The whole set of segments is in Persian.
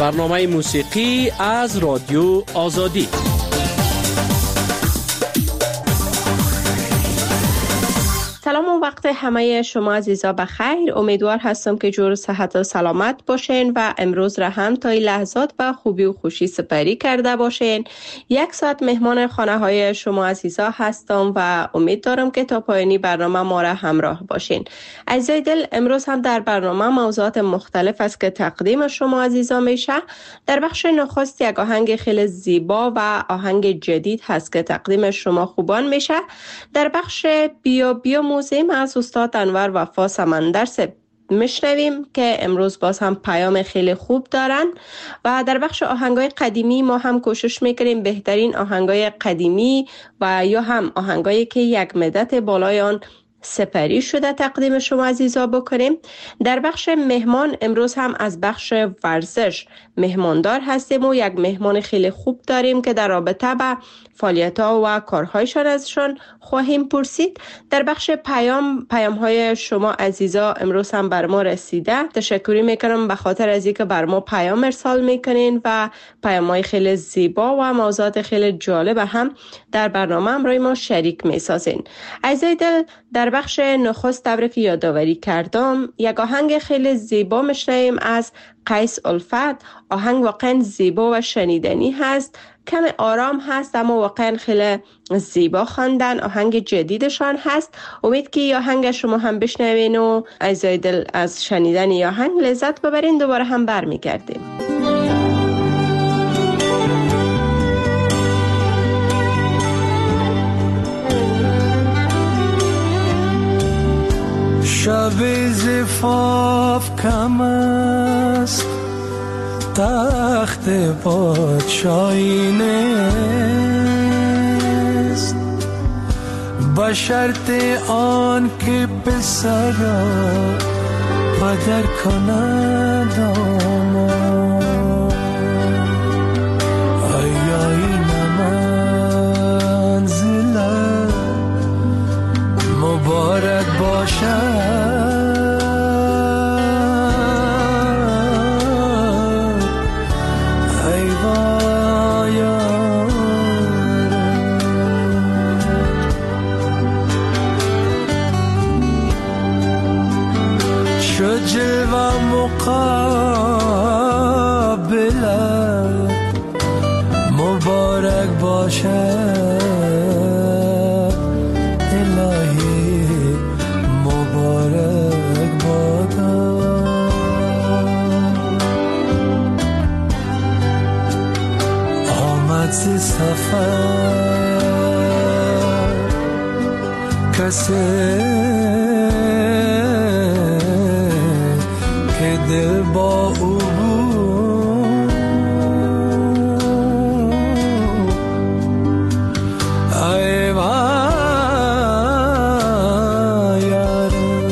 برنامه موسیقی از رادیو آزادی. سلام و وقت همه شما عزیزا بخیر. امیدوار هستم که جور صحت و سلامت باشین و امروز را هم تا این لحظات با خوبی و خوشی سپری کرده باشین. 1 ساعت مهمان خانه های شما عزیزا هستم و امید دارم که تا پایانی برنامه ما را همراه باشین. عزیزای دل، امروز هم در برنامه موضوعات مختلف است که تقدیم شما عزیزا میشه. در بخش نخست یک آهنگ خیلی زیبا و آهنگ جدید هست که تقدیم شما خوبان میشه. در بخش بیا موزیم از استاد انور وفا سمندر میشنویم که امروز باز هم پیام خیلی خوب دارن. و در بخش آهنگای قدیمی ما هم کوشش میکنیم بهترین آهنگای قدیمی و یا هم آهنگایی که یک مدت بالای آن سپری شده تقدیم شما عزیزا بکنیم. در بخش مهمان امروز هم از بخش ورزش مهماندار هستیم و یک مهمان خیلی خوب داریم که در رابطه با فعالیت‌ها و کارهایشان ازشان خواهیم پرسید. در بخش پیام های شما عزیزا امروز هم بر ما رسیده. تشکری میکنم به خاطر از اینکه بر ما پیام ارسال میکنین و پیام‌های خیلی زیبا و موضوعات خیلی جالب هم در برنامه همراه ما شریک میسازین. عزیزای دل، در بخش نخست طوری که یادآوری کردم یک آهنگ خیلی زیبا میشنویم از قیس الفت. آهنگ واقعا زیبا و شنیدنی هست، کم آرام هست اما واقعا خیلی زیبا خواندن. آهنگ جدیدشان هست. امید که این آهنگ شما هم بشنوین و عزیزای دل از شنیدن این آهنگ لذت ببرین. دوباره هم برمیگردیم. شب زفاف کم است، تخت پادشاهی نیست، با شرط آن که پسر را پدر کند آمان. آیا این منزلت مبارک باشد، جلوه مقابلت مبارک باشد، الهی مبارک بادا. آمد ز سفر کسی دل با او بود، ای وای یارم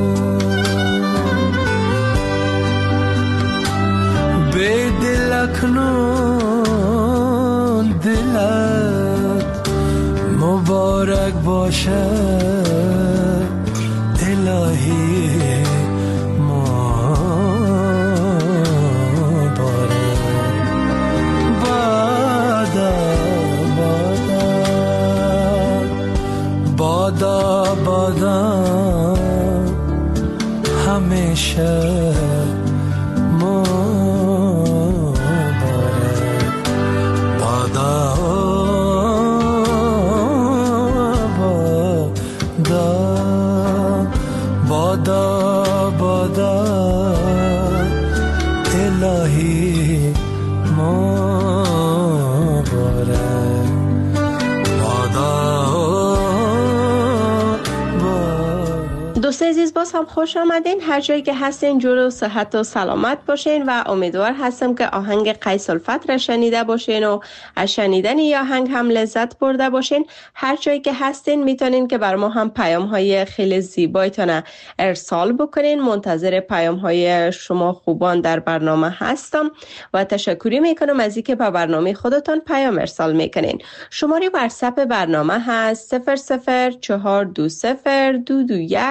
به دل اکنون دلت مبارک باشد، الهی بادا همیشه مبارک بادا بادا بادا الهی مبارک بادا. دوست عزیز، باز هم خوش آمدین. هر جایی که هستین جور و صحت و سلامت باشین و امیدوار هستم که آهنگ قیس الفت را شنیده باشین و از شنیدن این آهنگ هم لذت برده باشین. هر جایی که هستین میتونین که بر ما هم پیام های خیلی زیبایتان ارسال بکنین. منتظر پیام های شما خوبان در برنامه هستم و تشکری میکنم از اینکه به برنامه خودتان پیام ارسال میکنین. شماره واتساپ برنامه هست 00420221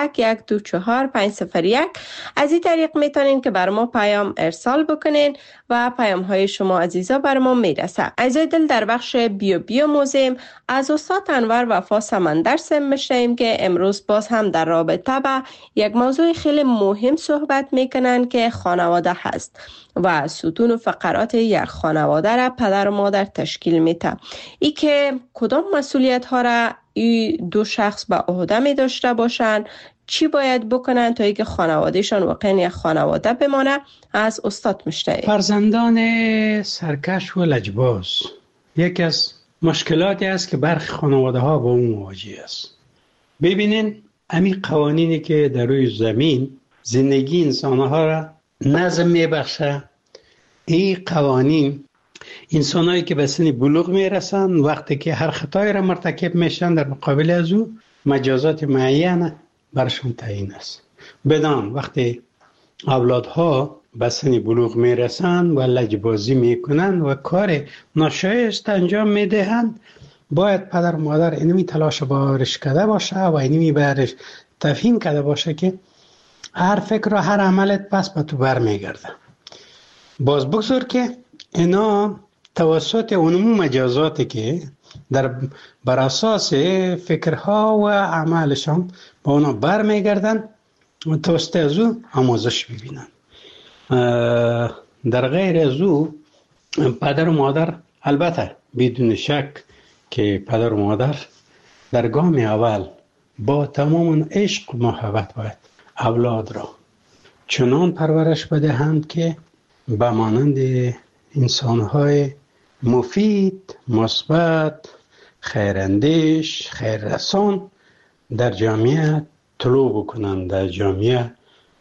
501 از این طریق میتونین که بر ما پیام ارسال بکنین و پیام های شما عزیزا بر ما میرسه. عزیزای دل، در بخش بیو موزیم از استاد انور وفا سمندر میشنیم که امروز باز هم در رابطه با یک موضوع خیلی مهم صحبت میکنن که خانواده هست و ستون و فقرات یک خانواده را پدر و مادر تشکیل میده. ای که کدام مسئولیت ها را این دو شخص به عهده می داشته باشند، چی باید بکنن تا اینکه خانوادهشان واقعا یک خانواده بمانه، از استاد میشنویم. فرزندان سرکش و لجباز یکی از مشکلاتی است که برخی خانواده ها با اون مواجه است. ببینین همین قوانینی که در روی زمین زندگی انسان ها را نظم میبخشه، این قوانین انسانایی که به سن بلوغ میرسن وقتی که هر خطایی را مرتکب میشن در مقابل از او مجازات معین برشون تعیین است. بدان وقتی اولادها به سن بلوغ میرسن و لجبازی میکنن و کار ناشایست انجام میدهند، باید پدر و مادر اینمی تلاش بارش کرده باشه و اینمی برش تفهیم کرده باشه که هر فکر و هر عملت پس به تو برمیگرده. باز بگذار که اینا توسط اونمو مجازاتی که بر اساس فکرها و اعمالشان با اونا برمیگردن و توسط از او آموزش ببینن. در غیر از او پدر و مادر، البته بدون شک که پدر و مادر در گام اول با تمام عشق و محبت باید اولاد را چنان پرورش بدهند که به مانند انسان‌های مفید، مثبت، خیراندیش، خیررسان در جامعه طلوع بکنن، در جامعه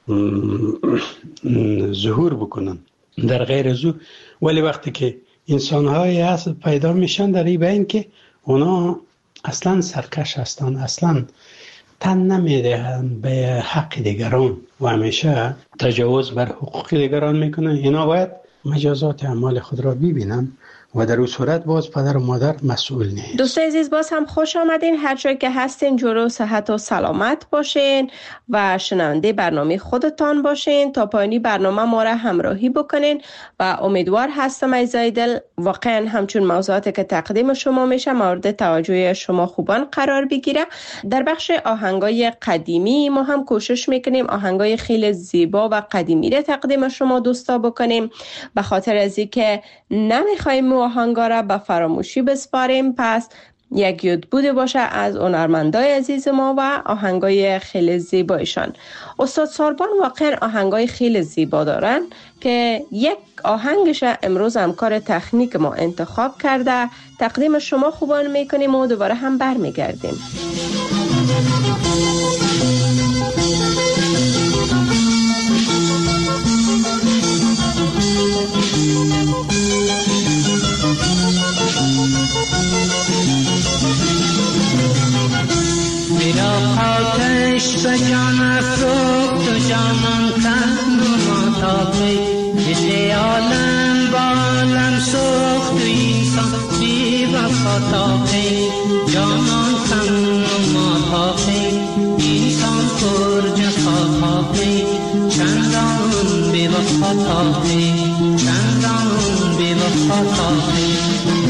ظهور بکنن. در غیر از او ولی وقتی که انسان‌های اصل پیدا میشن در این بین که اونا اصلا سرکش هستن، اصلا تن نمیدهند به حق دیگران و همیشه تجاوز بر حقوق دیگران میکنن، اینا باید مجازات اعمال خود را ببینن و در اون صورت باز پدر و مادر مسئول نیست. دوستان عزیز، باز هم خوش آمدین. هر جایی که هستین جور صحت و سلامت باشین و شنونده برنامه خودتان باشین. تا پایانی برنامه ما را همراهی بکنین و امیدوار هستم عزیزای دل واقعا همچون موضوعاتی که تقدیم شما میشه مورد توجه شما خوبان قرار بگیره. در بخش آهنگای قدیمی ما هم کوشش میکنیم آهنگای خیلی زیبا و قدیمی را تقدیم شما دوستا بکنیم، به خاطر از اینکه نمیخوایم آهنگا را به فراموشی بسپاریم. پس یک یاد بوده باشه از هنرمندای عزیز ما و آهنگای خیلی زیبایشان. استاد ساربان واقعا آهنگای خیلی زیبا دارن که یک آهنگش امروز همکار تکنیک ما انتخاب کرده، تقدیم شما خوبان میکنیم و دوباره هم برمیگردیم. آتش به جان افروخت و جانان کن و ماتابی، دل عالم با عالم سوخت و انسان بی وفا تابی. جانان کن و ماتابی، انسان پر جفا تابی. چندان بی وفا تابی، چندان بی وفا تابی.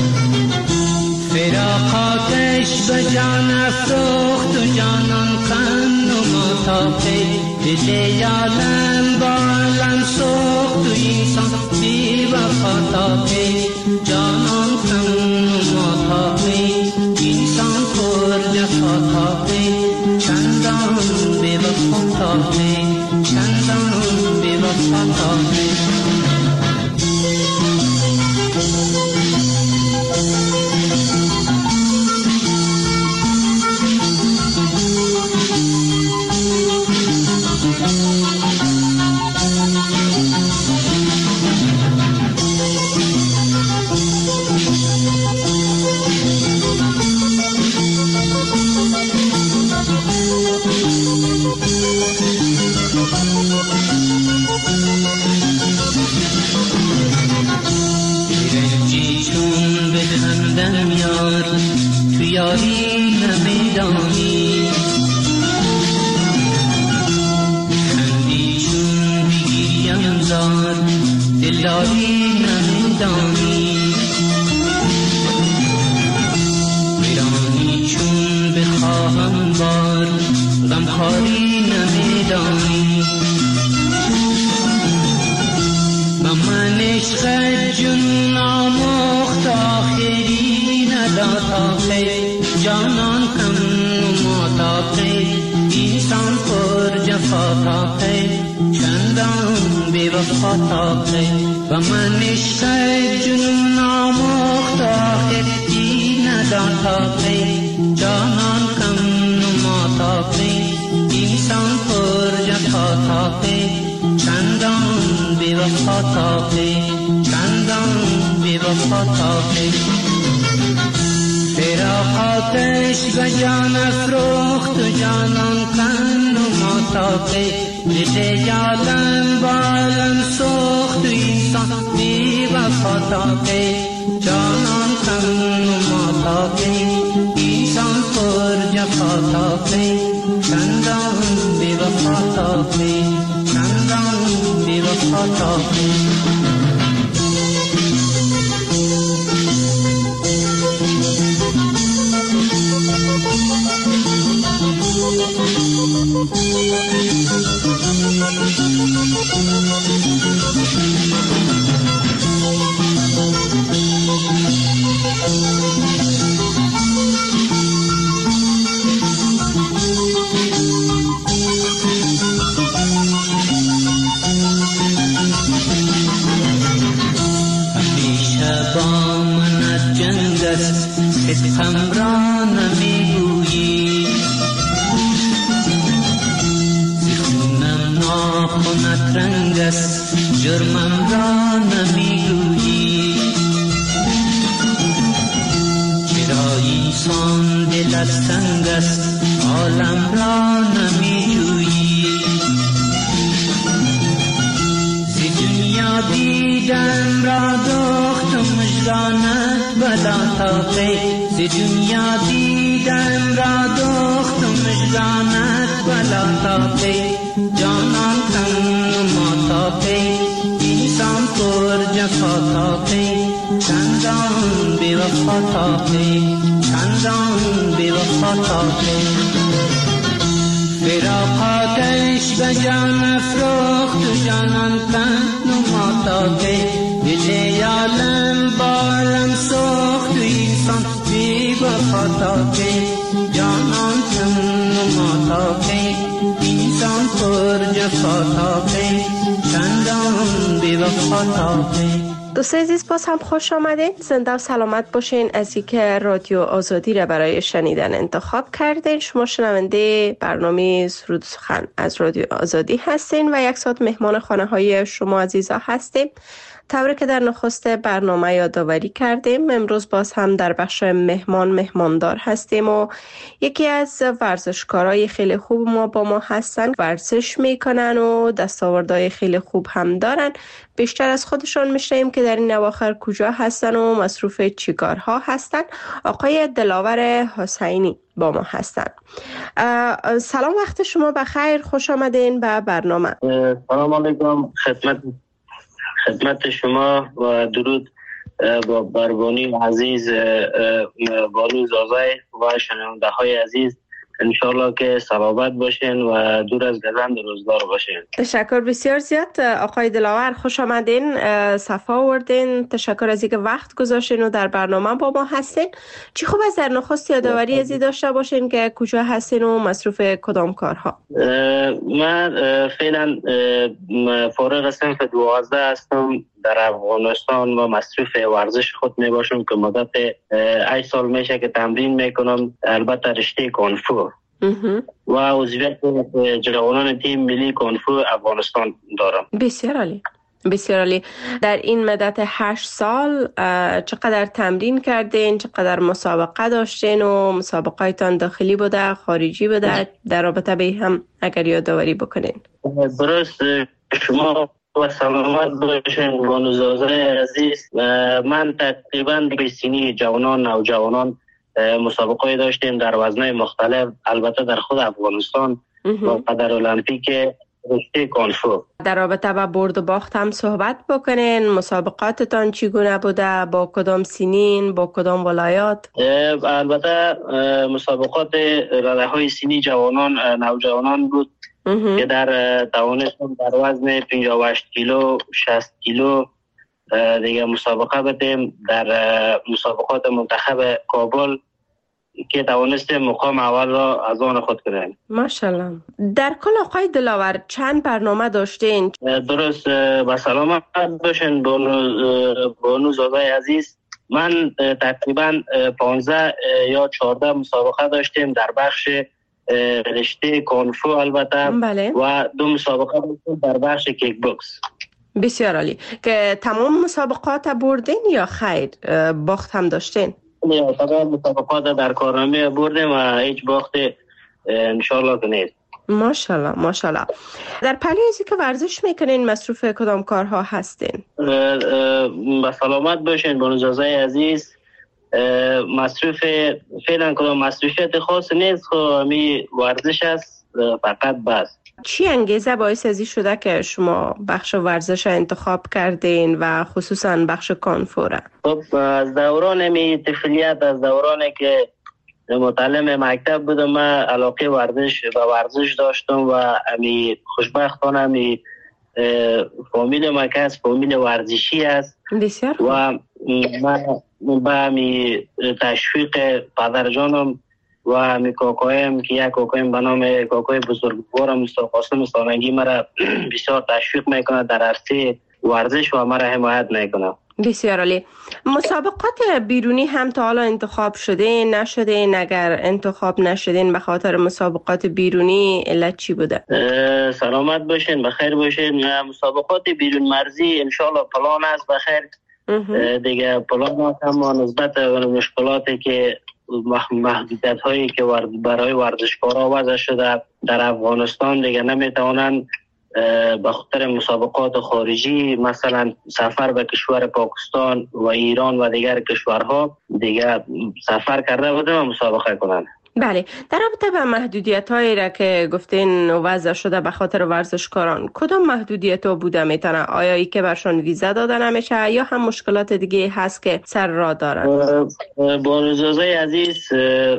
فراقاتش به جان افروخت و جانان کن و ماتابی. دل عالم با عالم سوخت و انسان بی وفا تابی. جانان کن و ماتابی، انسان پر جفا تابی. چندان بی وفا تابی، چندان بی وفا تابی. دلداری نمیدانی، ویرانی چون بخواهم بار غمخواری نمیدانی. با من عشق جون آموخت آخری نداد آخر، جانان کم نماد آخر، انسان پر جفا آخر، چندان بی وفا آخر. با من عشق جون آموخت آخری نداد آخر، جانان کم نماد آخر، انسان پر جفا آخر، چندان بی وفا آخر، چندان بی وفا آخر. فراق آتش به جان افروخت و جانان کند و ماتاقه، دل یادم بالم سوخت و انسان بی وفا تاقه، جانان کند و ماتاقه، انسان پر جفا تاقه، چندان بی وفا تاقه، چندان بی وفا تاقه. ستم را نمیگویی، زخونم ناخونت رنگ است، جرمم را نمیگویی. چرا انسان دلت تنگ است، عالم را نمیجویی. زی دنیا دیدم را دخت و مجدانت بلا تاقه، زی دنیا دیدم را دخت و مجدانت بلا تاقه، جانان کن ما تاقه، انسان پر جفا تاقه، چندان بی وفا تاقه، چندان بی وفا تاقه. فراق آتش به جان افروخت و جانان کند و ما تاقه، دل یالم بالم سوخت و انسان بی وفا تاقه، جانان کند و ما تاقه، انسان پر جفا تاقه، چندان بی وفا تاقه. دوستان عزیز باز هم خوش آمدین، زنده و سلامت باشین. از اینکه رادیو آزادی را برای شنیدن انتخاب کردین. شما شنونده برنامه سرود سخن از رادیو آزادی هستین و یک ساعت مهمان خانه های شما عزیزا هستیم. طوری که در نخست برنامه یادآوری کردیم، امروز باز هم در بخش مهماندار هستیم و یکی از ورزشکارای خیلی خوب ما با ما هستن. ورزش میکنن و دستاوردهای خیلی خوب هم دارن. بیشتر از خودشون میشنیم که در این اواخر کجا هستن و مصروف چی کارها هستن. آقای دلاور حسینی با ما هستن. سلام، وقت شما بخیر، خوش آمدین به برنامه. سلام علیکم، خدمت شما و درود با بربانی عزیز بانو زازای و شنونده های عزیز. انشالله که سلامت باشین و دور از گزند روزگار باشین. تشکر بسیار زیاد آقای دلاور، خوش آمدین، صفا آوردین. تشکر از اینکه وقت گذاشتین و در برنامه با ما هستین. چی خوب از در نخست یادآوری ازی داشته باشین که کجا هستین و مصروف کدام کارها؟ من فعلا فارغ صنف 12 هستم، در افغانستان و مصروف ورزش خود می باشم که مدت 8 سال میشه که تمرین میکنم، البته رشته کونفو و عضویت جوانان تیم ملی کونفو افغانستان دارم. بسیار عالی، بسیار عالی. در این مدت 8 سال چقدر تمرین کردین؟ چقدر مسابقه داشتین و مسابقه‌تان داخلی بوده، خارجی بوده؟ در رابطه به هم اگر یادآوری بکنین. درست، شما و سلامت باشین بانو زازای عزیز. من تقریبا به سینی جوانان و جوانان مسابقه داشتیم در وزنهای مختلف، البته در خود افغانستان و در المپیک رشته کانفو. در رابطه با برد و باخت هم صحبت بکنین. مسابقاتتان چگونه بوده؟ با کدام سنین؟ با کدام ولایات؟ البته مسابقات رده های سنی جوانان نوجوانان بود که در توانستم در وزن 58 کیلو 60 کیلو دیگه مسابقه بدیم در مسابقات منتخب کابل که توانستیم مقام اول را از آن خود کنیم. ماشاءالله. در کل آقای دلاور چند برنامه داشتین؟ درست با سلامت باشین بانو زاده عزیز. من تقریبا 15 یا 14 مسابقه داشتیم در بخش رشته کانفو البته. بله. و 2 مسابقه داشتیم در بخش کیک باکس. بسیار عالی. که تمام مسابقات بردین یا خیر باخت هم داشتین؟ نه، تمام مسابقات در کارنامه بردیم و هیچ باخت انشالله که نیست. ماشاءالله ماشاءالله. در پلیزی که ورزش میکنین مصروف کدام کارها هستین؟ با سلامت باشین بانو زاده عزیز. مصروف فعلا کدام مصروفیت خاص نیست، خب همی ورزش است فقط بس. چی انگیزه باعث ازی شده که شما بخش ورزش انتخاب کردین و خصوصا بخش کانفوره؟ خب از دوران می طفولیت، از دورانی که متعلم مکتب بودم، من علاقه ورزش داشتم و امی خوشبختانه امی فامیل ما که از فامیل ورزشی است. بسیار خوب. و من با امی تشویق پدر جانم و امی کاکایم که یک کاکایم به نام کاکای بزرگوارم مستر قاسم سالنگی مرا بسیار تشویق میکنه در عرصه ورزش و مرا حمایت میکنه. بسیار عالی. مسابقات بیرونی هم تا حالا انتخاب شدین نشدین؟ اگر انتخاب نشدین به خاطر مسابقات بیرونی علت چی بوده؟ سلامت باشین، بخیر باشین. مسابقات بیرون مرزی انشالله پلان است بخیر. دیگه پلان است، اما نسبت به مشکلاتی که محدودیت هایی که برای ورزشکارا وضع شده در افغانستان دیگه نمیتوانند به خاطر مسابقات خارجی مثلا سفر به کشور پاکستان و ایران و دیگر کشورها دیگه سفر کرده بودن و مسابقه کنند. بله. در رابطه با محدودیت هایی را که گفتین وضع شده به خاطر ورزشکاران، کدام محدودیت ها بوده میتونه؟ آیا ای که برشان ویزا داده نمیشه یا هم مشکلات دیگه هست که سر راه دارن؟ بانو زاده عزیز،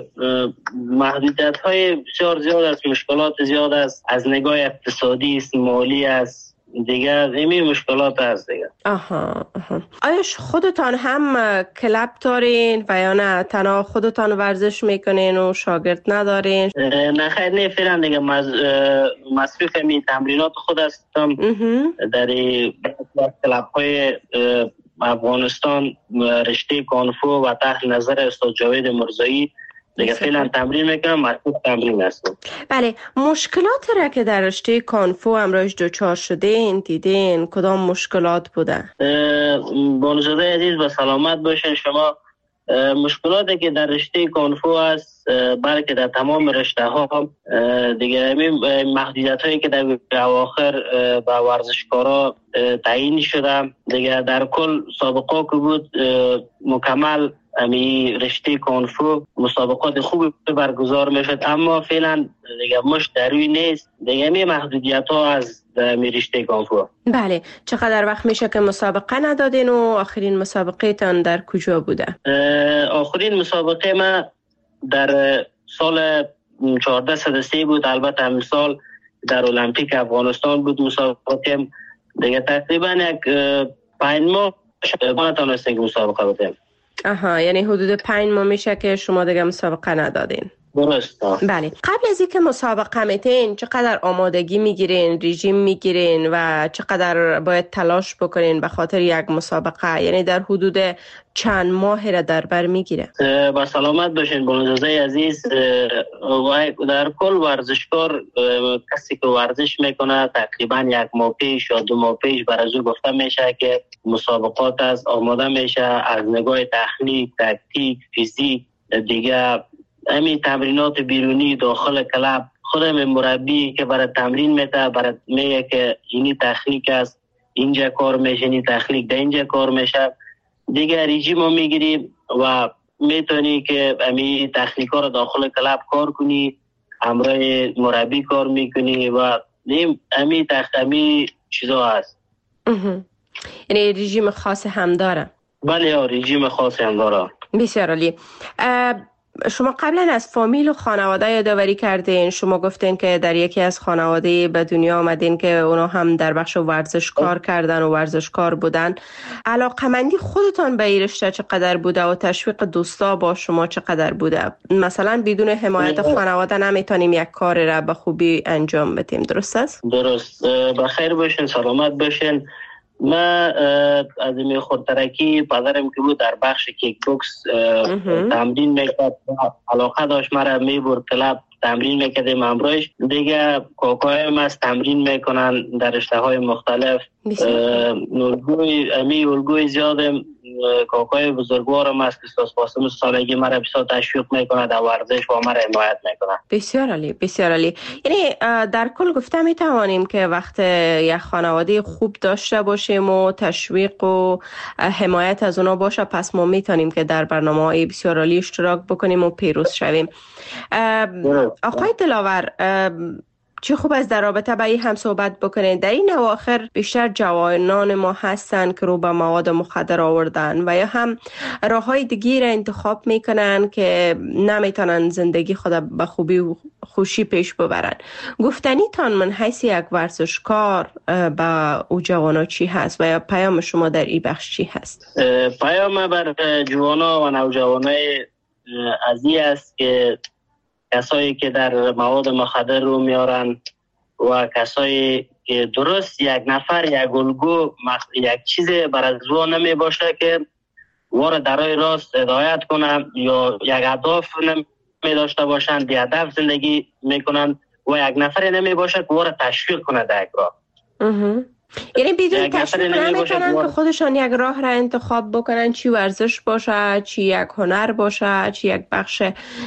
محدودیت های بسیار زیاد است، مشکلات زیاد است، از نگاه اقتصادی است، مالی است، دیگه همین مشکلات هست دیگه. آیا خودتان هم کلب دارین و یا نه تنها خودتان ورزش میکنین و شاگرد ندارین؟ نه خیر، نه فعلا دیگه مصروف می تمرینات خود هستم در کلب های افغانستان، رشته کانفو و تحت نظر استاد جاوید مرزایی دیگه فعلا تمرین میکنم، مصروف تمرین هستم. بله. مشکلات را که در رشته کانفو امروز دچار شدین دیدین کدام مشکلات بوده؟ بانو زاده عزیز با سلامت باشین شما. مشکلاتی که در رشته کانفو است بلکه در تمام رشته ها دیگه محدودیت هایی که در اواخر به ورزشکارا تعیین شده دیگه در کل سابقه که بود مکمل امی رشته کانفو مسابقات خوبی برگزار میشد، اما فعلا دیگه مش دروی نیست دیگه. امی محدودیت ها از امی رشته کانفو. بله. چقدر وقت میشه که مسابقه ندادین و آخرین مسابقه تان در کجا بوده؟ آخرین مسابقه ما در سال 1403 بود، البته همین سال در المپیک افغانستان بود مسابقه دیگه. تقریبا یک 5 ماه نتونستیم که مسابقه بودیم. یعنی حدود 5 ماه میشه که شما دیگه مسابقه ندادین. درست. بله. قبل از اینکه مسابقه میتین چقدر آمادگی میگیرین، رژیم میگیرین و چقدر باید تلاش بکنین به خاطر یک مسابقه؟ یعنی در حدود چند ماه را در بر میگیره؟ با سلامت باشین بانو زاده عزیز. در کل ورزشکار کسی که ورزش میکنه تقریبا 1 ماه پیش یا 2 ماه پیش بر از او گفته میشه که مسابقات است، آماده میشه از نگاه تکنیک، تاکتیک، فیزیک دیگه. همین تمرینات بیرونی داخل کلب خودم مربی که برای تمرین میده برای میگه که اینی تکنیک است، اینجا کار میشه، اینی تکنیک ده اینجا کار میشه دیگه. رژیم میگیری و میتونی که همین تکنیک ها رو داخل کلب کار کنی، همراه مربی کار میکنی و نیم امی چیزا هست. یعنی رژیم خاص هم داره؟ بله رژیم خاص هم داره. بسیار عالی. شما قبلا از فامیل و خانواده یادآوری کردین. شما گفتین که در یکی از خانواده به دنیا آمدین که اونا هم در بخش ورزش کار کردن و ورزشکار بودن. علاقمندی خودتان به این رشته چقدر بوده و تشویق دوستا با شما چقدر بوده؟ مثلا بدون حمایت خانواده نمیتونیم یک کار را به خوبی انجام بدیم، درست است؟ درست. بخیر باشین، سلامت باشین. من از این خودترکی پدرم که بود در بخش کیک بوکس تمرین میکرد، علاقه داشت، مرا میبرد کلاب تمرین میکردیم همراهش. دیگه کاکایم از تمرین میکنن در رشته های مختلف. الگوی زیادم کاکای بزرگوارم است که ساسپاسم سالگی مرا بسیار تشویق میکنه در ورزش و مرا حمایت میکنه. بسیار عالی، بسیار عالی. یعنی در کل گفته میتوانیم که وقت یک خانواده خوب داشته باشیم و تشویق و حمایت از اونا باشه، پس ما میتونیم که در برنامه‌های بسیار عالی اشتراک بکنیم و پیروز شویم. آقای دلاور، چه خوب است در رابطه با این هم صحبت بکنید. در این اواخر بیشتر جوانان ما هستن که رو به مواد مخدر آوردن و یا هم راههای دیگه را انتخاب میکنن که نمیتونن زندگی خود به خوبی و خوشی پیش ببرن. گفتنی تان من حیث یک ورزشکار با او جوانا چی هست و یا پیام شما در این بخش چی هست؟ پیام بر جوانا و نوجوانای عزیز است که کسایی که در مواد مخدر رو میارن و کسایی که درست یک نفر یک الگو یک چیز بر از رو نمی باشه که وار درای راست هدایت کنن یا یک هدف نمی داشته باشن، بی هدف زندگی میکنن و یک نفر نمی باشه که وار تشویق کنه در یک راه. یعنی بدون تشویق نمیتونن که خودشان یک راه را انتخاب بکنن، چی ورزش باشه، چی یک هنر باشه، چی یک بخش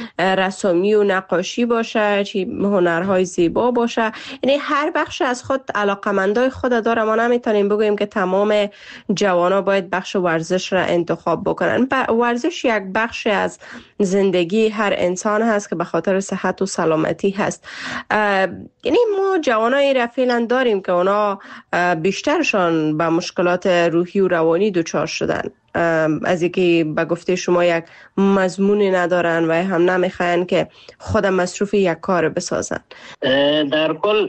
رسمی و نقاشی باشه، چی هنرهای زیبا باشه. یعنی هر بخش از خود علاقمندای خود داره. ما نمیتونیم بگوییم که تمام جوانا باید بخش ورزش را انتخاب بکنن. ورزش یک بخش از زندگی هر انسان هست که به خاطر صحت و سلامتی هست. یعنی ما جوانای را فعلا داریم که اونا بیشترشان به مشکلات روحی و روانی دچار شدن، از اینکه به گفته شما یک مضمونی ندارن و هم نمیخواین که خود مصروف یک کار بسازن. در کل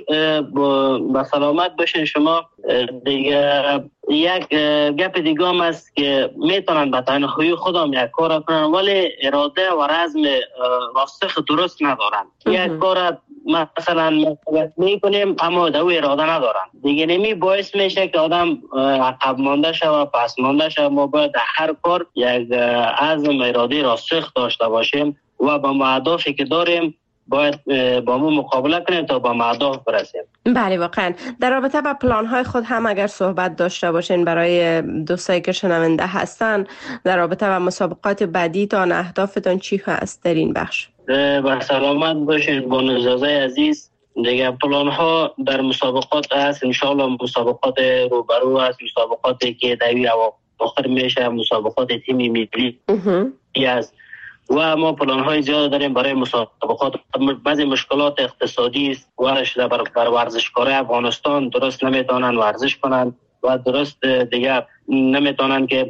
با سلامت باشین شما. دیگه یک گپ دیگه هم است که میتونن به تنهایی خودم یک کار کنن ولی اراده و رزم راسخ درست ندارن. یک کار مثلا میکنیم اما دو اراده ندارن دیگه، نمی باعث میشه که آدم عقب مانده شود، پس مانده شود. ما باید در هر کار یک عزم اراده راسخ داشته باشیم و با اهدافی که داریم باید با ما مقابله کنیم تا با اهداف برسیم. بله واقعا. در رابطه با پلان های خود هم اگر صحبت داشته باشین برای دوستایی که شنونده هستن در رابطه با مسابقات بعدی تا اهدافتون چی هست در این بخش؟ با سلامت باشین بانوزازای عزیز. دیگه پلان ها در مسابقات هست، انشاءالله مسابقات روبرو هست، مسابقاتی که دوی اواخر میشه، مسابقات تیمی ملی هست و ما پلان های زیاد داریم برای مسابقات. بعضی مشکلات اقتصادی است و شده بر ورزشکار افغانستان درست نمیتونن ورزش کنن و درست دیگه نمیتونن که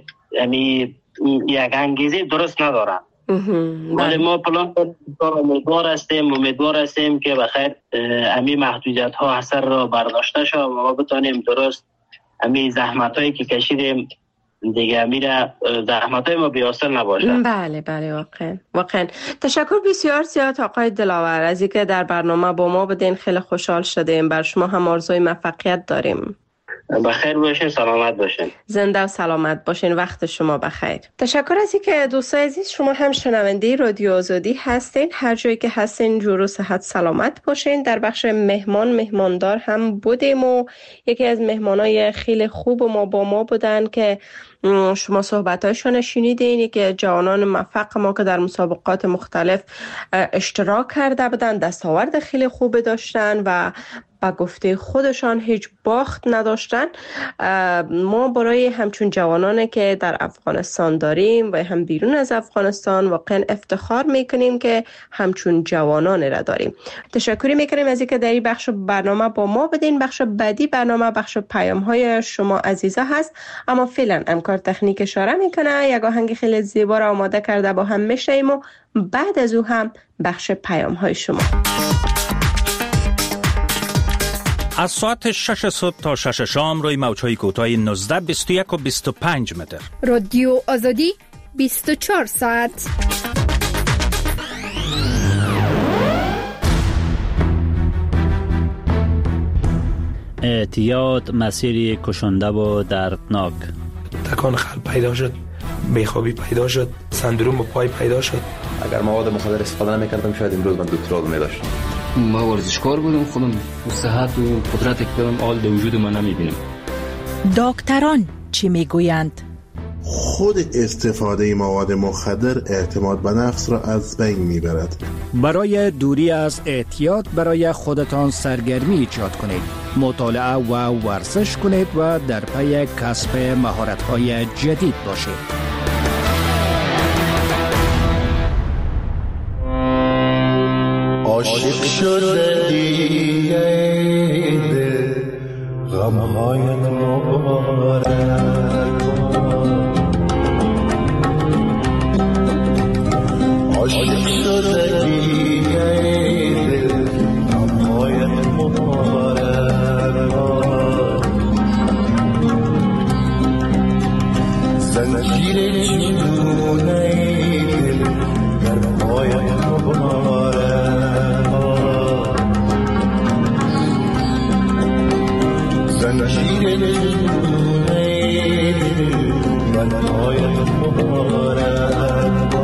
یک انگیزه درست ندارن. ولی ما پلان امیدوار هستیم که بخیر امی محدودیت ها اثر را برداشته شد و ما بتانیم درست امی زحمت هایی که کشیدیم دیگه میره زحمت های ما بیاصل نباشه. بله واقعا. تشکر بسیار زیاد آقای دلاور از اینکه در برنامه با ما بودین. خیلی خوشحال شدیم. بر شما هم آرزوی موفقیت داریم. بخیر باشین، سلامت باشین. زنده و سلامت باشین. وقت شما بخیر. تشکر از اینکه دوستای عزیز شما هم شنونده رادیو آزادی هستین. هر جایی که هستین جور و صحت سلامت باشین. در بخش مهماندار هم بودیم و یکی از مهمانای خیلی خوب ما با ما بودن که شما صحبتایشان شنیدین که جوانان موفق ما که در مسابقات مختلف اشتراک کرده بودن دستاورد خیلی خوب داشتن و با گفته خودشان هیچ باخت نداشتن. ما برای همچون جوانانی که در افغانستان داریم و هم بیرون از افغانستان واقعا افتخار میکنیم که همچون جوانان را داریم. تشکر میکنیم از اینکه در این بخش برنامه با ما بدین. بخش بعدی برنامه بخش پیام های شما عزیزا هست، اما فعلا امکار تکنیک اشاره میکنه یک آهنگ خیلی زیبا را آماده کرده با هم میشنیم و بعد از او هم بخش پیام های شما. از ساعت 6 صبح تا 6 شام روی موج‌های کوتاه 19 21 و 25 متر. رادیو آزادی 24 ساعت. اعتیاد مسیری کشنده و دردناک. تکان قلب پیدا شد، بیخوابی پیدا شد، سندروم پای پیدا شد. اگر مواد مخدر استفاده نمی‌کردم شاید امروز من دکترا رو می‌داشتم. ما ورزشکار بودم، خودم صحت و قدرت که دارم آل در وجود من نمی‌بینم. دکتران چی میگویند؟ خود استفاده مواد مخدر اعتماد به نفس را از بین میبرد. برای دوری از اعتیاد برای خودتان سرگرمی ایجاد کنید، مطالعه و ورزش کنید و در پی کسب مهارت‌های جدید باشید. عاشق شده دیده غم‌های مبارک، عاشق شده دیده غم‌های مبارک، زنجیر جنونه دل غم‌های مبارک، زنجیر جنونه دل غم‌های مبارک.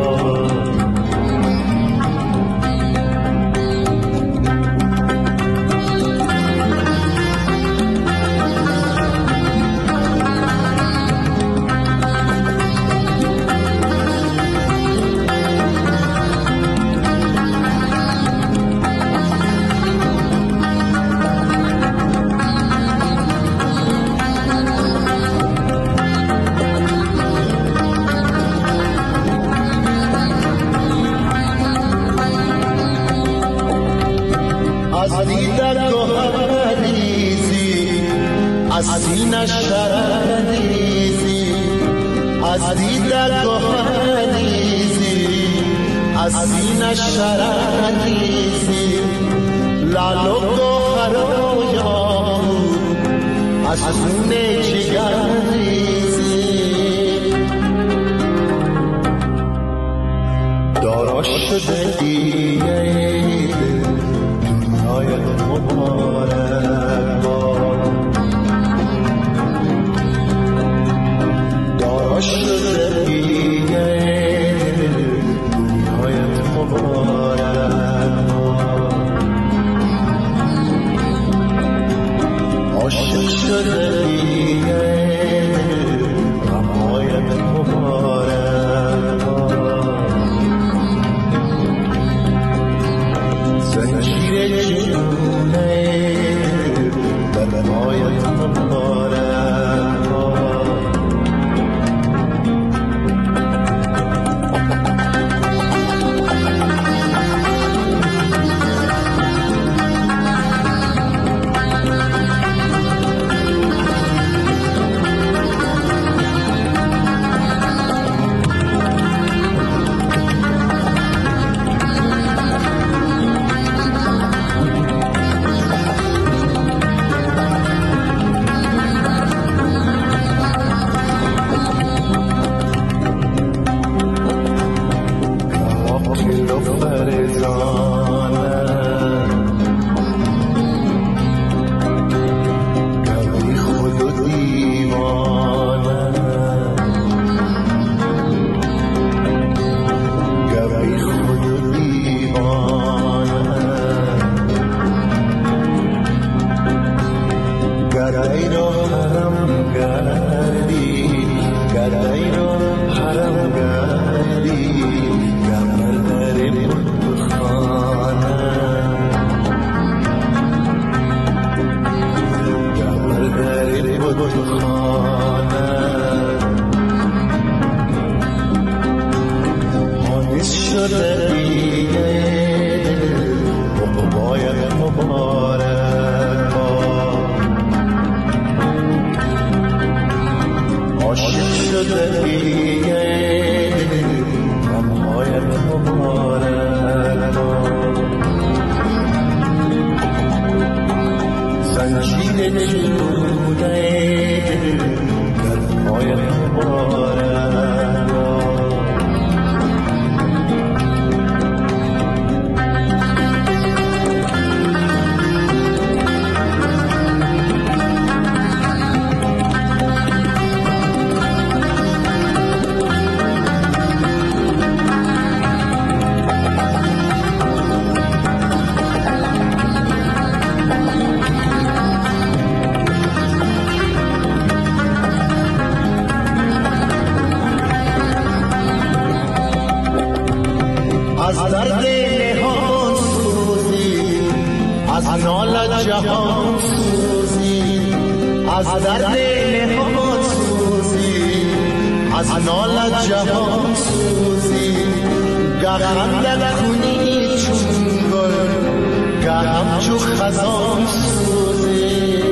از نال جهان سوزی از درد نهاد سوزی از نال جهان سوزی گه خندت کنی چون گل گه همچو خزان سوزی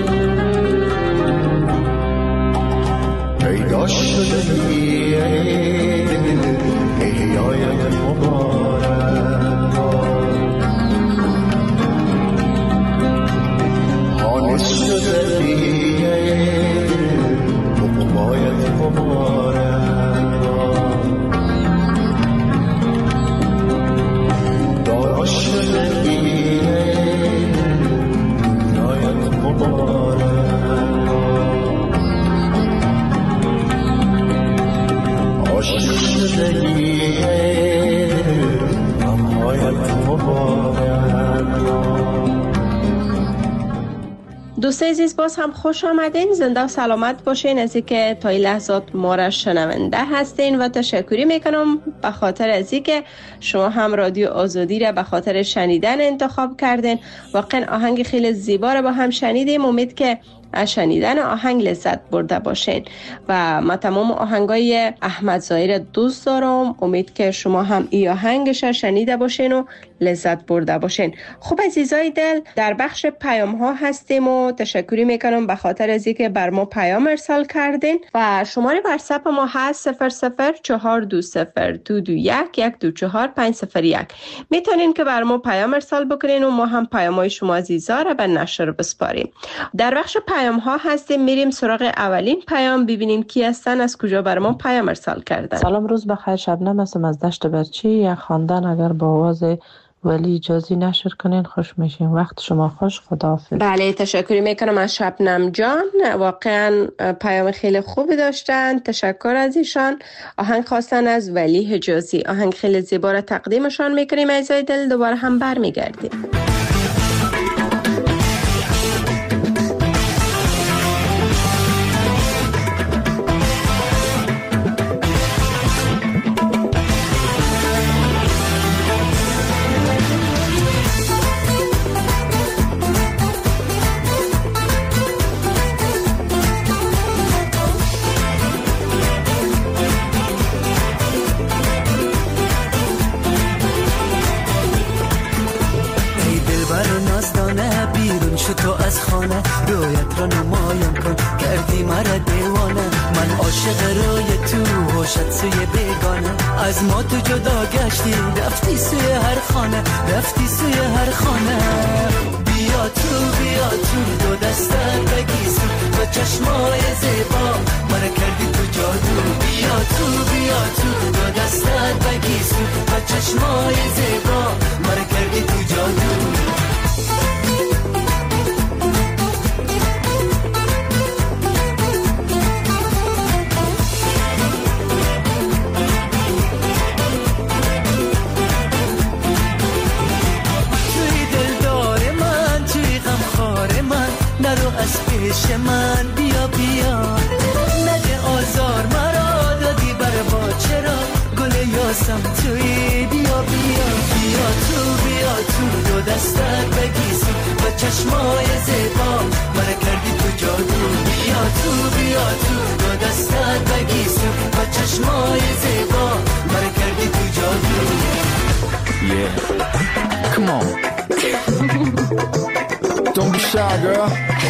پیدا شده احیایت مبارک حانس شده عقبایت مبارک دارا شده دنیایت مبارک عاشق شدگی غمهایت مبارک. دوستای عزیز باز هم خوش آمدین، زنده و سلامت باشین از اینکه تا این لحظات ما را شنونده هستین و تشکری میکنم به خاطر از اینکه شما هم رادیو آزادی را به خاطر شنیدن انتخاب کردین. واقعا آهنگ خیلی زیبا را با هم شنیدیم، امید که از شنیدن آهنگ لذت برده باشین و ما تمام آهنگای احمد ظاهر دوست دارم، امید که شما هم این آهنگش شنیده باشین و لذت برده باشین. خب عزیزای دل، در بخش پیام ها هستیم و تشکری میکنم به خاطر از اینکه بر ما پیام ارسال کردین و شماره واتساپ ما هست 00420221224 میتونین که بر ما پیام ارسال بکنین و ما هم پیامای شما عزیزا را به نشر بسپاریم. در بخش پیام ها هستیم، میریم سراغ اولین پیام، ببینیم کی هستن، از کجا بر ما پیام ارسال کردن. سلام، روز بخیر. شبنم هستم از دشت برچی. یک خواندن اگر با آواز ولی اجازه نشر کنین خوش میشیم. وقت شما خوش، خداحافظ. بله، تشکر میکنم از شبنم جان، واقعا پیام خیلی خوبی داشتن، تشکر از ایشان. آهنگ خواستن از ولی حجازی، آهنگ خیلی زیبا را تقدیمشان میکنیم. عزیزای دل دوباره هم برمیگردیم. تو از خانه رویت را نمایان کن، کردی مرا دیوانه، من عاشق روی تو، هوشت سوی بیگانه، از ما تو جدا گشتی، رفتی سوی هر خانه، رفتی سوی هر خانه. بیا تو دو دستت بگیسو، با چشمای زیبا من کردی تو جادو. بیا تو دو دستت بگیسو، با چشمای زیبا من کردی تو جادو. از پیش من بیا نده آزار مرا، دادی بر با چرا گل یاسم توی. بیا تو دو دستت بگیسو، با چشمای زیبا من کردی تو جادو. بیا تو دو دستت بگیسو، با چشمای زیبا من کردی تو جادو. Yeah, come on. Don't be shy, girl.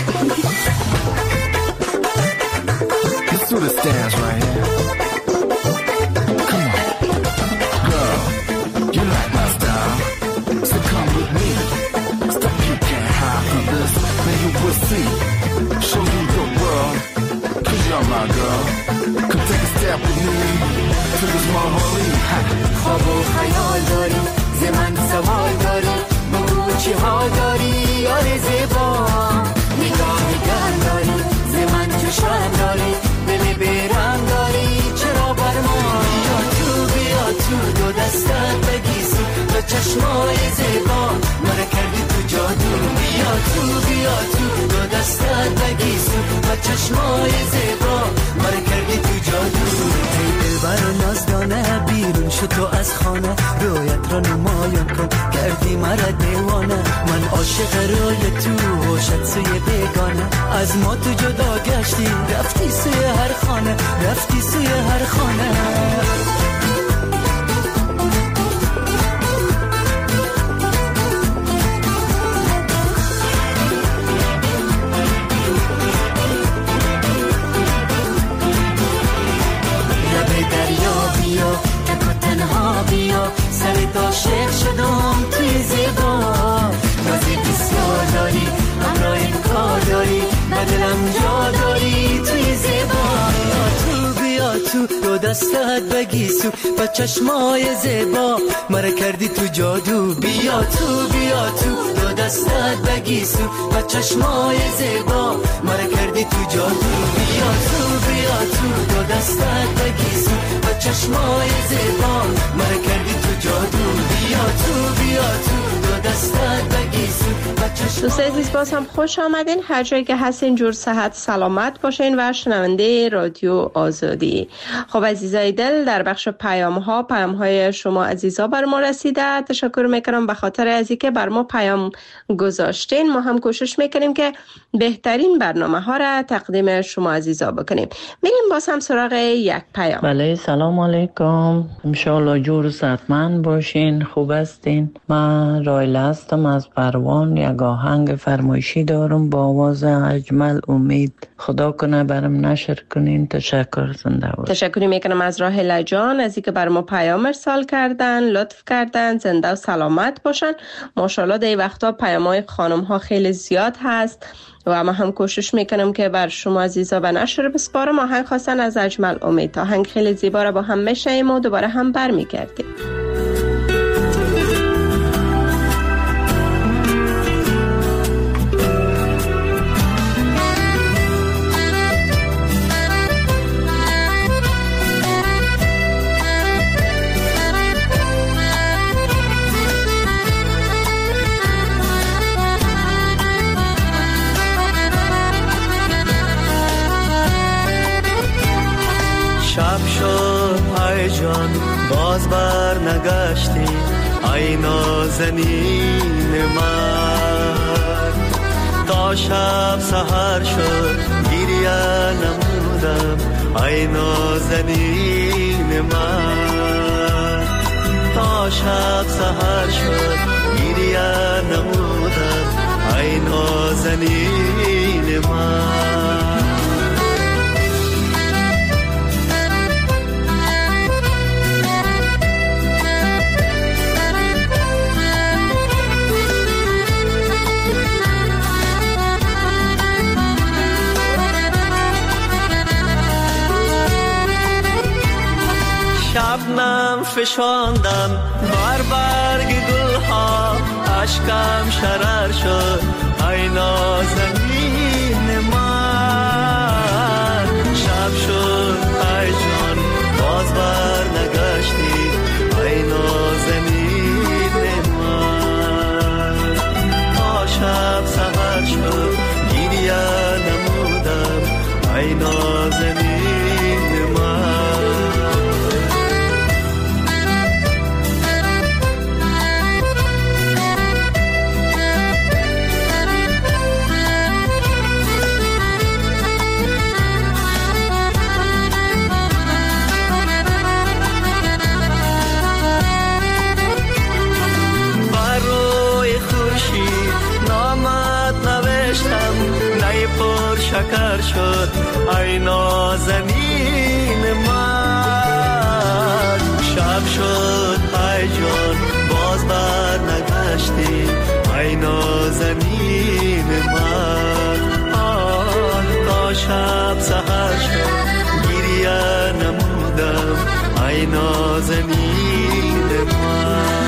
Let's do this dance right here. Come on. Girl, you like my style, so come with me. Stuff you can't hide from this, then you will see. Show you the world, 'cause you're my girl. Come take a step with me, to this Mahali. خواب و خیال داری، ز من سوال داری، بگو چی حال داری یار زیبا. نگاه گرم داری، ز من چشم داری، دل بیرم داری چرا بر ما. بیا تو دو دستت بگیسو، با چشمای زیبا من کردی تو جادو. بیا تو دو دستت بگیسو، با چشمای زیبا من کردی تو جادو. ای دلبر نازدانه بیرون شو تو از خانه، رویت را نمایان کن، کردی مرا دیوانه، من عاشق روی تو شد سوی بگانه از ما تو جدا گشتی رفتی سوی هر خانه رفتی سوی هر خانه بیا سرت عاشق شدم توی زیبا نازی بسیار داری همراه این کار داری بدلم جا داری توی زیبا بیا تو دو دستت بگیسو با چشمای زیبا مرا کردی تو جادو بیا تو دو دستت بگیسو با چشمای زیبا مرا کردی تو جادو بیا تو دو دستت بگیسو با چشمای زیبا مرا کردی تو جادو بیا تو دو دستت بگیسو با چشمای دوستان عزیز باز هم خوش آمدین هر جایی که هستین جور صحت سلامت باشین و شنونده رادیو آزادی. خب عزیزای دل در بخش پیام های شما عزیزا بر ما رسیده. تشکر میکنم به خاطر از اینکه بر ما پیام گذاشتین. ما هم کوشش میکنیم که بهترین برنامه ها را تقدیم شما عزیزا بکنیم. میریم باز هم سراغ یک پیام. بله سلام علیکم، انشالله جور صحتمند باشین، خوب هستین. من رایل هستم از پروان. یک آهنگ فرمایشی دارم با آواز اجمل امید، خدا کنه برام نشر کنین. تشکر. زنده باشین. تشکر میکنم از راهله جان از اینکه بر ما پیام ارسال کردن، لطف کردن. زنده و سلامت باشن. ماشاءالله در این وقتا پیام‌های خانم ها خیلی زیاد هست و ما هم کوشش میکنم که بر شما عزیزا به نشر بسپارم. آهنگ خواستن از اجمل امید. آهنگ خیلی زیبا را با هم میشنویم و دوباره هم برمیگردیم. شب شد ای جان باز بر نگشتی ای نازنین من، تا شب سحر شد گریه نمودم ای نازنین من، تا شب سحر شد گریه نمودم ای نازنین من. شبنم فشاندم بر برگ گلها، اشکم شرر شد ای نازنین من. شب شد ای جان باز بر نگشتی ای نازنین من، تا شب سحر شد گریه نمودم ای نازنین من. شکر شد ای نازنین من. شب شد ای جان باز بر نگشتی ای نازنین من، تا شب سحر شد گریه نمودم ای نازنین من.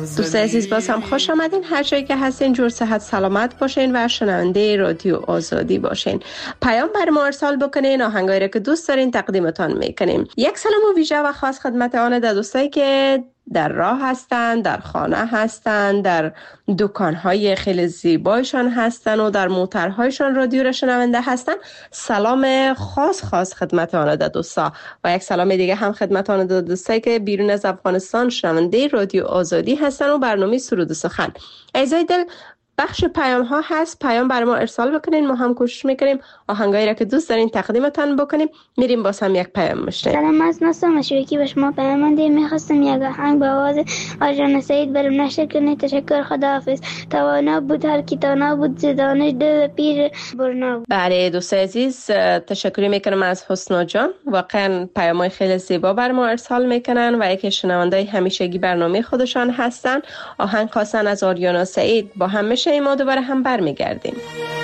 دوست عزیز باز هم خوش آمدین. هر جایی که هستین جور صحت سلامت باشین و شنونده رادیو آزادی باشین. پیام بر ما ارسال بکنین، آهنگایی را که دوست دارین تقدیمتان میکنیم. یک سلام و ویژه و خاص خدمت آن دوستایی که در راه هستند، در خانه هستند، در دکانهای خیلی زیبایشان هستند و در موترهایشان رادیو را شنونده هستند. سلام خاص خدمت آن دوستا و یک سلام دیگه هم خدمت آن دوستایی که بیرون از افغانستان شنونده رادیو آزادی هستند و برنامه سرود و سخن. عزیزای دل، بخش پیام ها هست، پیام برای ما ارسال بکنین، ما هم کوشش میکنیم آهنگایی را که دوست دارین تقدیمتان بکنیم. میریم باز هم یک پیام میشنیم. سلام، از ناصر مشوکی به شما پیام مانده. میخواستم یک آهنگ با آواز آژان سعید برام نشر کنید. تشکر، خداحافظ. توانا بود هر کی تانا بود، زدانش دل پیر برنا بود. بله دوست عزیز، تشکر میکنم از حسنا جان، واقعا پیامای خیلی زیبا بر ما ارسال میکنن و یکی شنوندای همیشگی برنامه خودشان هستن. آهنگ خواستن از آریانا سعید. با هم میشه ما دوباره هم برمیگردیم.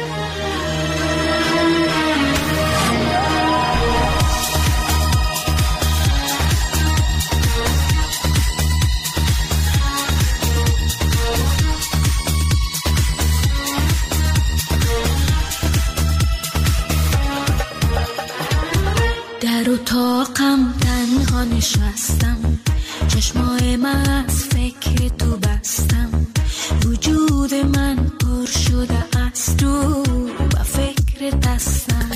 در اتاقم تنها نشستم، چشمای من از فکر تو بستم، وجود من پر شده از تو و فکر دستم.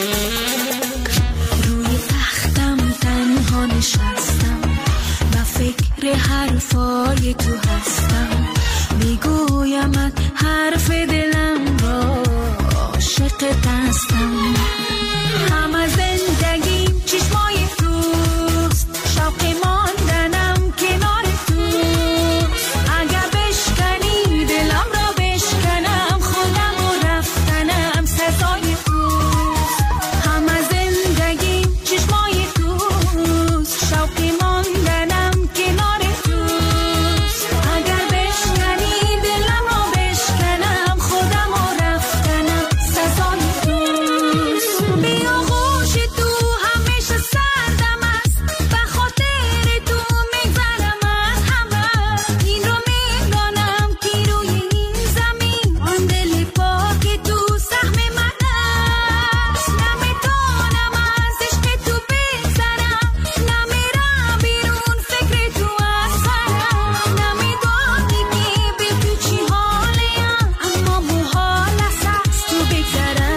روی تختم تنها نشستم و فکر حرفای تو هستم، میگویم حرف دلم را، عاشق دستم. همه زندگیم چشمای توست، شوق ماندنم کنار توست. اگر بشکنی دلم را بشکنم، خودم و رفتنم سزای توست. همه زندگیم چشمای توست، شوق ماندنم کنار توست. اگر بشکنی دلم را بشکنم، خودم و رفتنم سزای توست. بیا خوش تو همیشه سردم است، به خاطر تو میگذرم از همه. این رو میدانم که روی این زمین آن دل پاک تو سهم من است. نمیتونم از عشق تو بگذرم، نمیرم بیرون فکر تو از سرم. نمیدانی که به تو چی حالیم، اما محال است از تو بگذرم.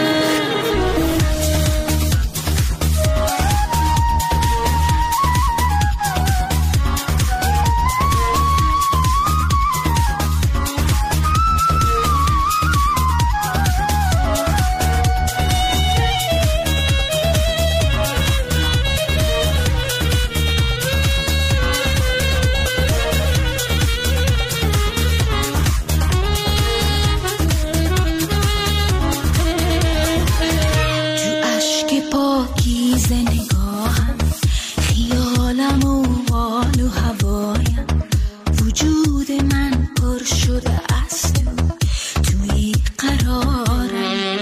تو اشک پاکیز نگاهم، خیالم و حال و هوایم، وجود من پر شده از تو، توی قرارم.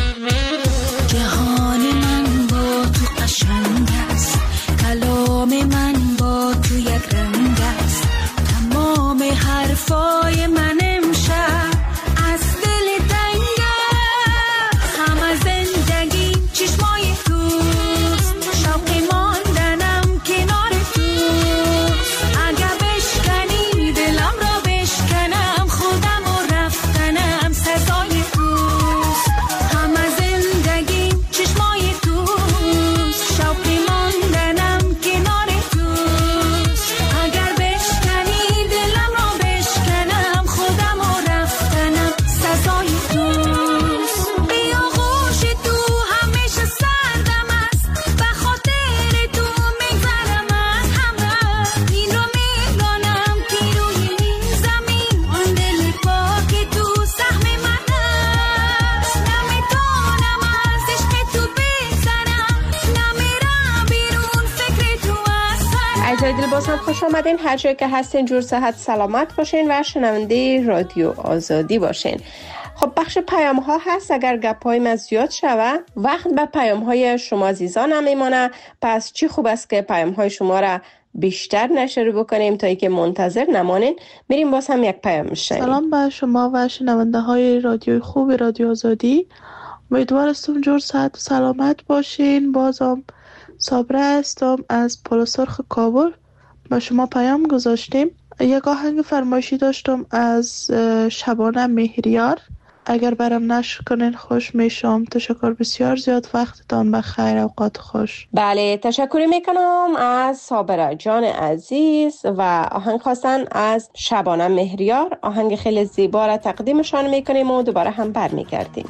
جهان من با تو قشنگ است، کلام من با تو یک رنگ است. تمام حرفای من امشب از دل تنگ است. همه زندگیم چشمای توست، شوق ماندنم کنار توست. اگر بشکنی دلم را بشکنم، خودم و رفتنم سزای توست. همه زندگیم چشمای توست، شوق ماندنم کنار توست. اگر بشکنی دلم را بشکنم، خودم و رفتنم سزای توست. بیا خوش تو همیشه سردم است، به خاطر تو میگذرم از همه. این رو میدانم که روی این زمین آن دل پاک تو سهم من است. نمیتونم از عشق تو بگذرم، نمیرم بیرون فکر تو از سرم. عزیزای دل، باز هم خوش آمدین. هر جایی که هستین جور صحت سلامت باشین و شنونده رادیو آزادی باشین. خب بخش پیام ها هست. اگر گپ‌های من زیاد شود وقت به پیام های شما عزیزان هم میمانه، پس چی خوب است که پیام های شما را بیشتر نشر بکنیم تا اینکه منتظر نمانین. میریم باز هم یک پیام میشنیم. سلام به شما و شنونده های رادیوی خوب رادیو آزادی. امیدوار هستم جور صحت و سلامت باشین. بازم صابره هستم از پل سرخ کابل. با شما پیام گذاشتیم. یک آهنگ فرمایشی داشتم از شبانه مهریار. اگر برام نشر کنین خوش میشم. تشکر بسیار زیاد. وقتتان بخیر. اوقات خوش. بله تشکر میکنم از صابره جان عزیز و آهنگ خواستن از شبانه مهریار. آهنگ خیلی زیبا را تقدیمشان میکنیم و دوباره هم برمیگردیم.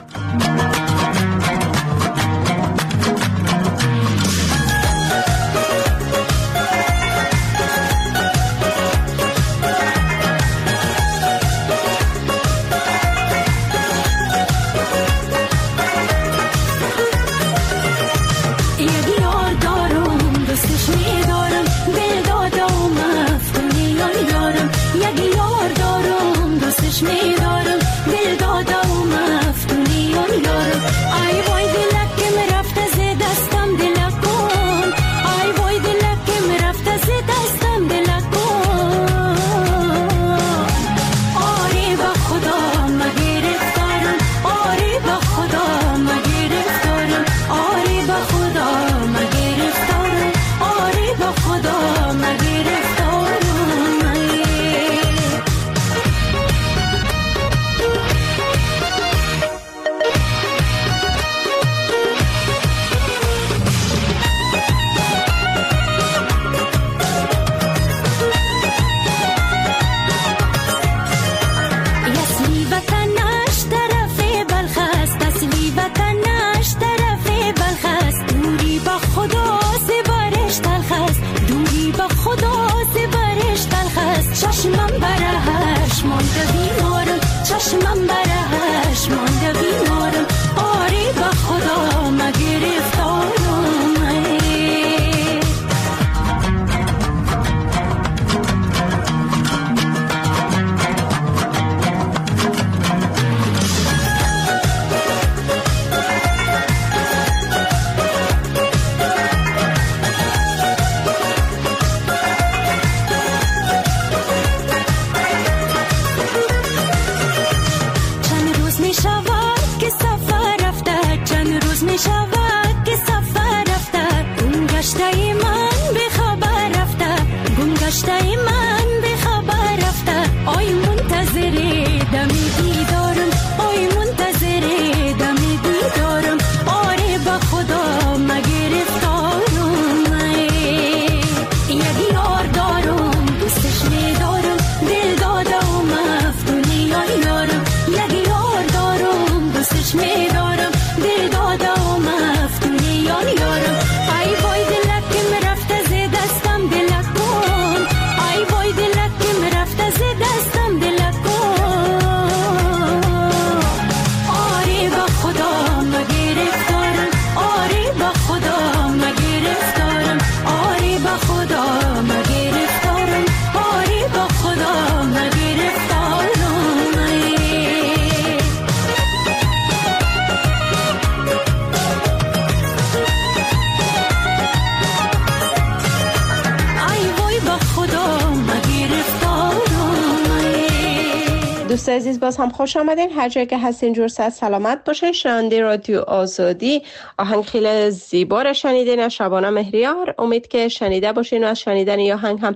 دوست عزیز باز هم خوش آمدین. هر جایی که هستین جور صحت سلامت باشین. شنونده رادیو آزادی. آهنگ خیلی زیبا را شنیدین از شبانه مهریار. امید که شنیده باشین و از شنیدن این آهنگ هم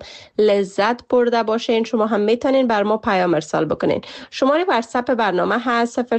لذت برده باشین. شما هم میتونین بر ما پیام ارسال بکنین. شماره واتساپ برنامه هست 004202221124501.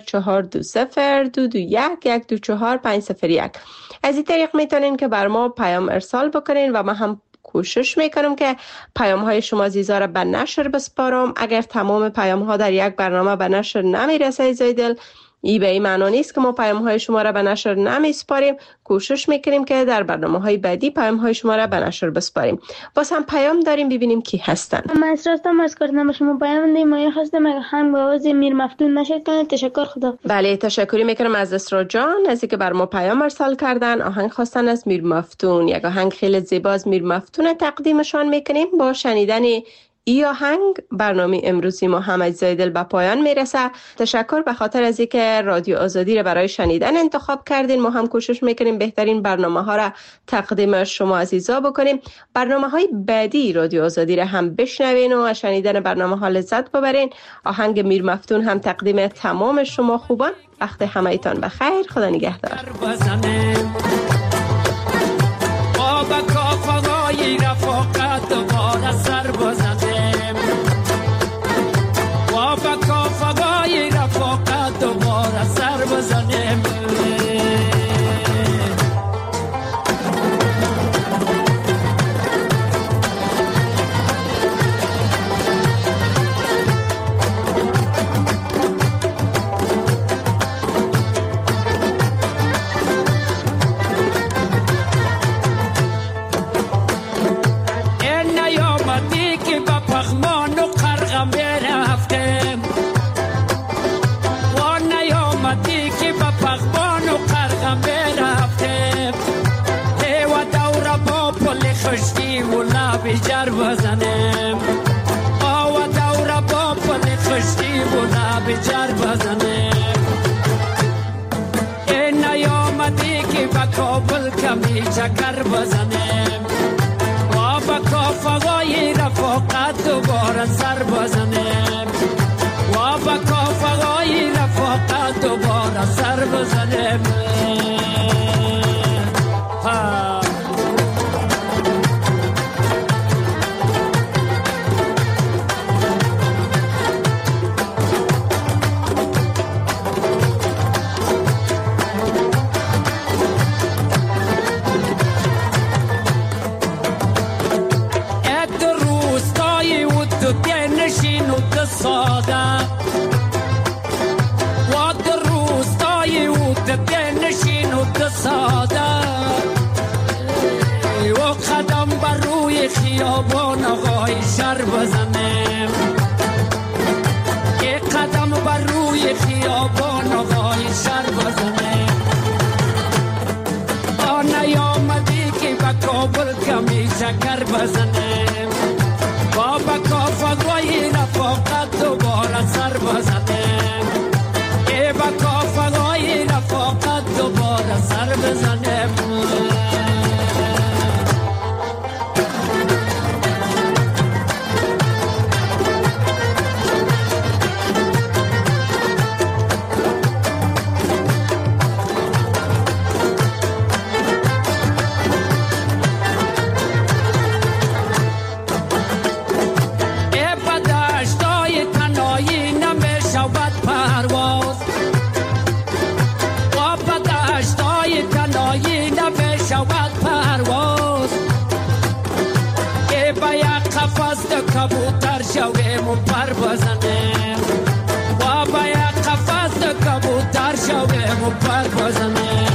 از این طریق میتونین که بر ما پیام ارسال بکنین و ما هم کوشش میکنم که پیام های شما عزیزا را به نشر بسپارم. اگر تمام پیام ها در یک برنامه به نشر نمیرسه عزیزای دل، این به این معنی نیست که ما پیام های شما را به نشر نمیسپاریم. کوشش میکنیم که در برنامه های بعدی پیام های شما را به نشر بسپاریم. باز هم پیام داریم، ببینیم کی هستن. من راستم از کردم شما پیام دیم. ما خواستم هم با آواز میر مفتون نشد کنه. تشکر خدا. بله تشکری میکنم از اسرا جان از اینکه بر ما پیام ارسال کردن. آهنگ خواستن از میر مفتون. یک آهنگ خیلی زیبا از میر مفتون تقدیمشان میکنیم. با شنیدن ای آهنگ برنامه امروزی ما هم اجزای دل به پایان میرسه. تشکر به خاطر از اینکه رادیو آزادی را برای شنیدن انتخاب کردین. ما هم کوشش میکنیم بهترین برنامه ها را تقدیم شما عزیزا بکنیم. برنامه های بعدی رادیو آزادی را هم بشنوین و از شنیدن برنامه ها لذت ببرین. آهنگ میر مفتون هم تقدیم تمام شما خوبان. وقت همه ایتان بخیر. خدا نگهدار. رفاقت دوباره سر بزنیم و به کافگای رفاقت دوباره سر بزنیم. بیجار بزنیم آوا دورا با پل خشتی بولا بیجار بزنیم. این نیامدی که با کابل کمی چکر بزنیم و با کافگای رفاقت دوباره سر بزنیم و با کافگای رفاقت دوباره سر بزنیم. خیابان آقای شر بزنیم یک قدم بر روی خیابان آقای شر بزنیم. نیامدی که به کابل کمی چکر بزنیم با به کافگای رفاقت دوباره سر بزنیم ای به کافگای رفاقت دوباره سر بزنیم. کبوتر شویم و پر بزنیم و با یک قفس کبوتر شویم و پر بزنیم.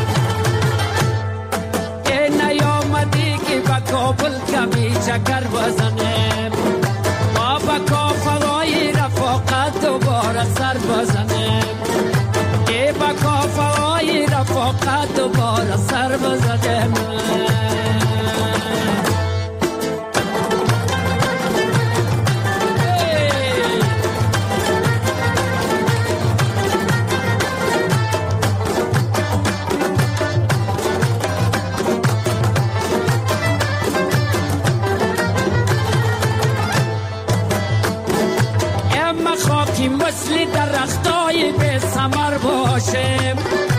این نیامدی که با کابل کمی چکر بزنیم و با کافگای رفاقت دوباره سر بزنیم ای با کافگای رفاقت دوباره سر بزنیم. مثل درختای به ثمر باشیم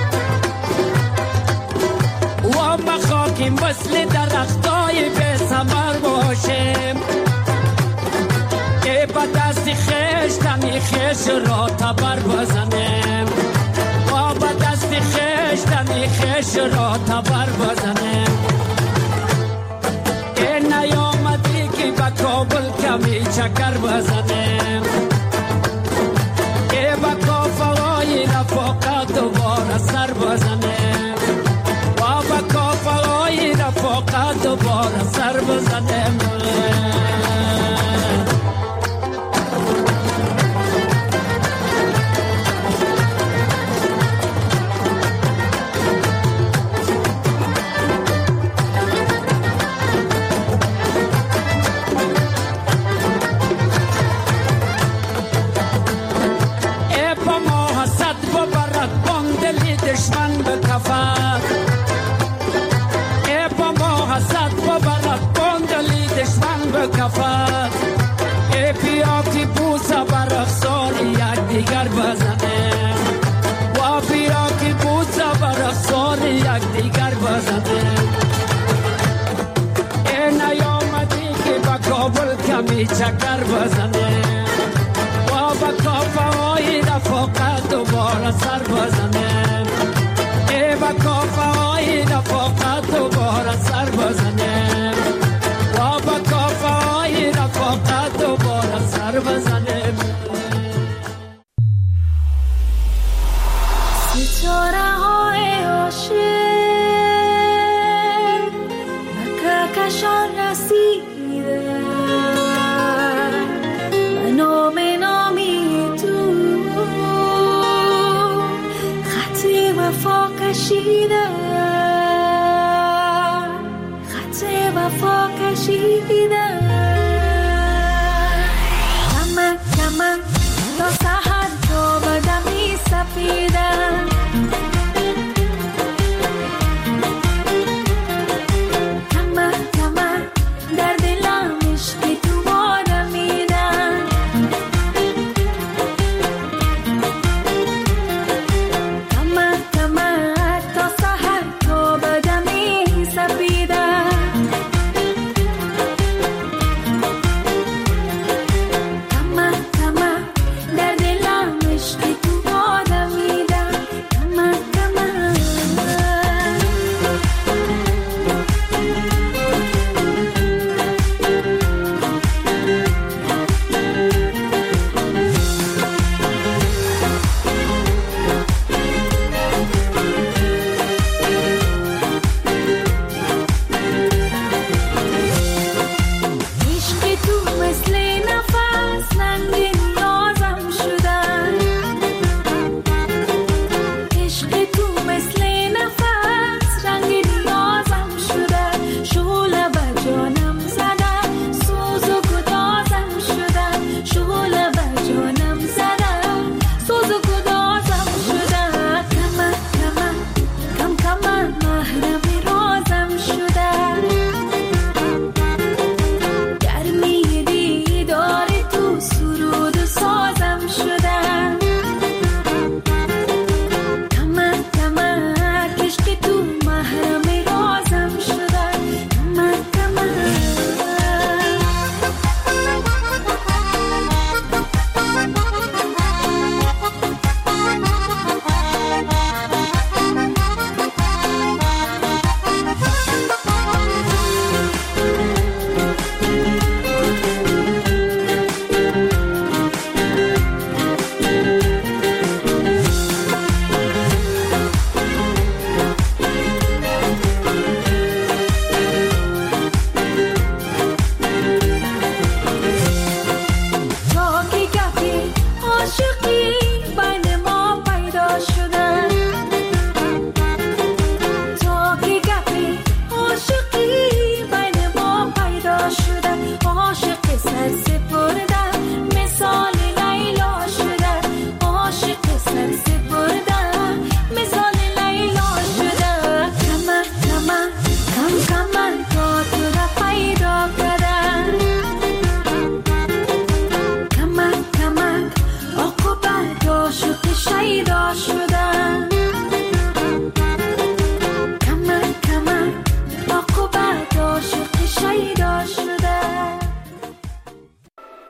و ما خاکی مثل درختای به ثمر باشیم که با دست خیش تنی خیش را تبر بزنیم و با دست خیش تنی خیش را تبر بزنیم. که نیامدی که با کابل کمی چکر بزنیم با کافگای رفاقت دوباره سر بزنیم و با کافگای رفاقت دوباره سر بزنیم. کمی چکر بزنه